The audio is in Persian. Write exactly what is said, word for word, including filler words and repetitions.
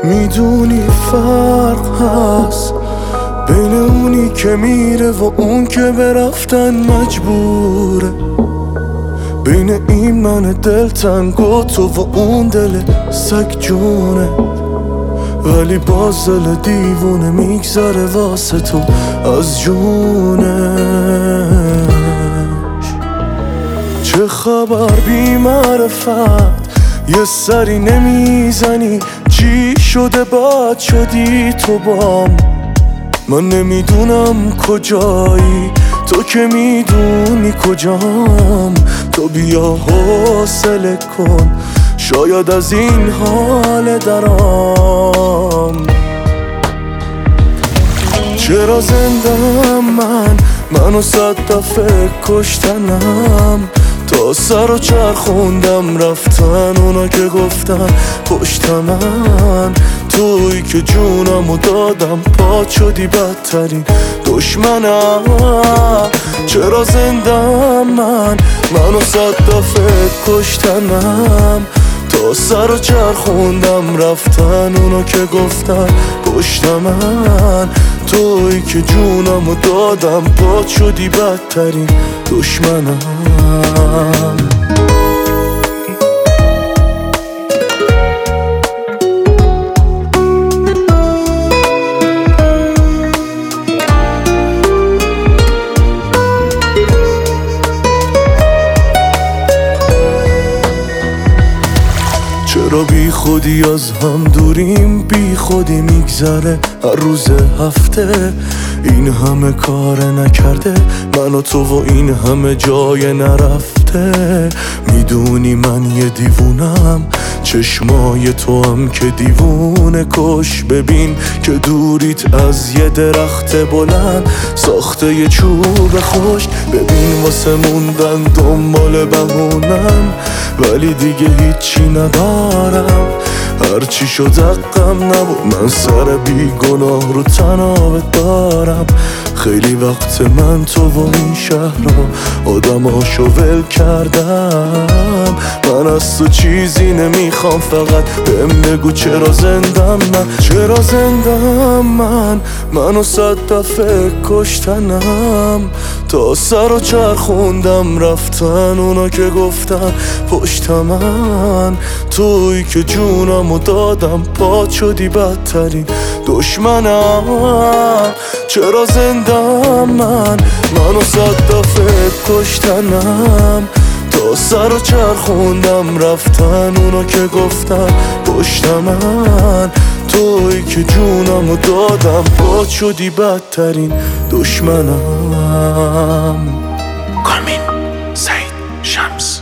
میدونی فرق هست بین اونی که میره و اون که به رفتن مجبوره، بین این من دلتنگ و تو و اون دل سگ جونه، ولی باز دل دیوونه میگذره واسه تو از جونش. چه خبر بی معرفت یه سری نمیزنی، چی شده بد شدی تو بام؟ من نمیدونم کجایی، تو که میدونی کجام. تو بیا حوصله کن، شاید از این حال درام. چرا زندم من، منو صد دفعه کشتنم، تا سر و چرخوندم رفتن اونا که گفتن پشت من. توی که جونمو دادم پات شدی بدترین دشمنم. چرا زندم من، منو صد دفعه کشتنم، تا سر و چرخوندم رفتن اونا که گفتن پشت من. توی که جونمو دادم پات شدی بدترین دشمنم. چرا بی خودی از هم دوریم، بی خودی میگذره هر روز هفته. این همه کار نکرده من و تو و این همه جای نرفته. میدونی من یه دیوونم، چشمای تو هم که دیوونه کش. ببین که دوریت از یه درخت بلند ساخته یه چوب خوش. ببین واسه موندن دنبال بهونم، ولی دیگه هیچی ندارم. هرچی شد حقم نبود، من سر بی گناه رو تنابت دارم. خیلی وقت من تو و این شهر رو آدماشو ول کردم. من از تو چیزی نمیخوام، فقط بهم بگو چرا زندم من. چرا زندم من، منو صد دفعه کشتنم، تا سر و چرخوندم رفتن اونا که گفتن پشت من. توی که جونمو دادم پات شدی بدترین دشمنم. چرا زندم من، منو صد دفعه کشتنم، تا سر و چرخوندم رفتن اونا که گفتن پشت من. توی که جونمو دادم پات شدی بدترین دشمنم. کارمین سعید شمس.